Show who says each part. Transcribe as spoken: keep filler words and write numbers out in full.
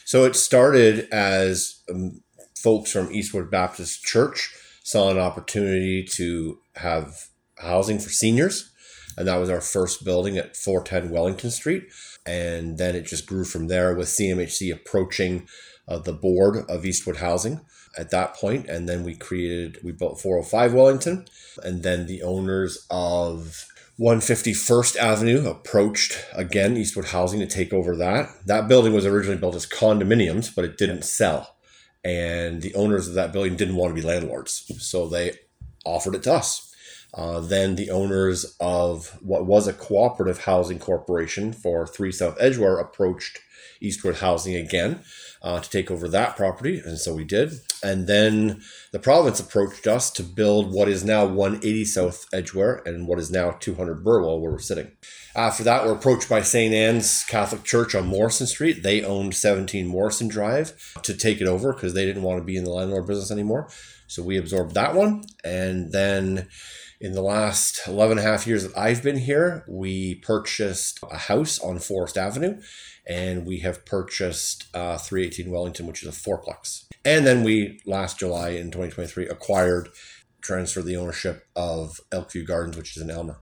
Speaker 1: So it started as um, folks from Eastwood Baptist Church saw an opportunity to have housing for seniors. And that was our first building at four ten Wellington Street. And then it just grew from there with C M H C approaching uh, the board of Eastwood Housing at that point. And then we created, we built four oh five Wellington. And then the owners of one fifty-first Avenue approached again Eastwood Housing to take over that. That building was originally built as condominiums, but it didn't sell. And the owners of that building didn't want to be landlords. So they offered it to us. Uh, then the owners of what was a cooperative housing corporation for three South Edgware approached Eastwood Housing again uh, to take over that property. And so we did. And then the province approached us to build what is now one eighty South Edgware and what is now two hundred Burwell, where we're sitting. After that, we're approached by Saint Anne's Catholic Church on Morrison Street. They owned seventeen Morrison Drive to take it over because they didn't want to be in the landlord business anymore. So we absorbed that one. And then in the last eleven and a half years that I've been here, we purchased a house on Forest Avenue, and we have purchased uh, three eighteen Wellington, which is a fourplex. And then we, last July in twenty twenty-three, acquired, transferred the ownership of Elkview Gardens, which is in Elmer.